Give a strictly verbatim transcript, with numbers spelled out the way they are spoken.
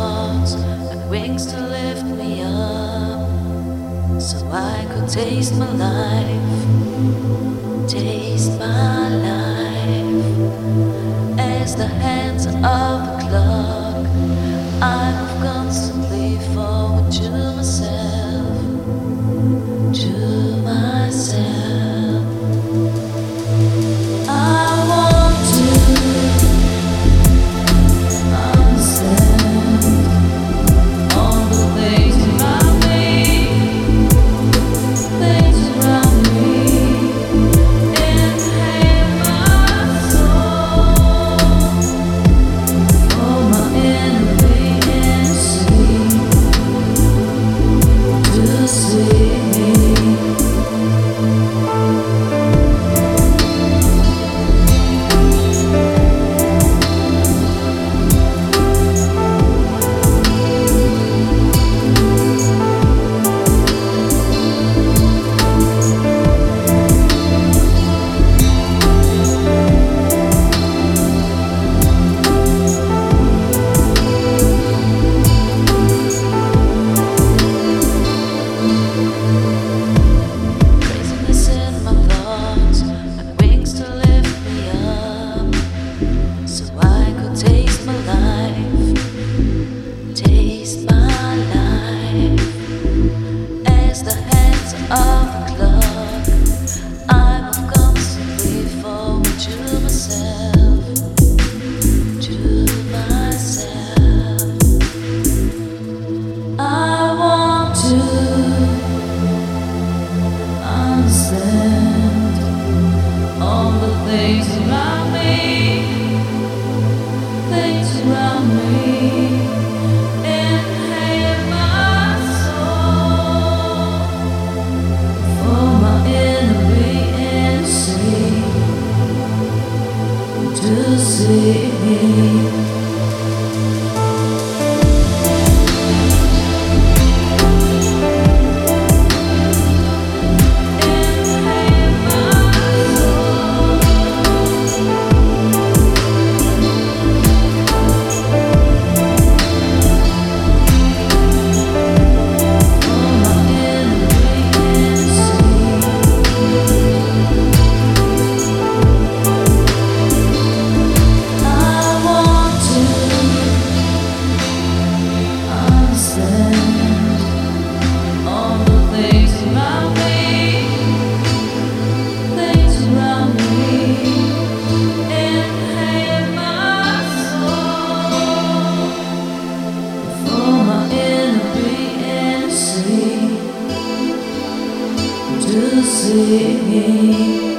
thoughts and wings to lift me up, so I could taste my life, taste my life. As the hands of the clock, I move constantly forward to myself, to myself. I want to understand all the things around me, things around me, inhale my soul, for my inner being to see me. Of the clock, I move constantly forward to myself, to myself. I want to understand all the things around me, things around me. Inhale my soul, for my inner being to see me. To see me.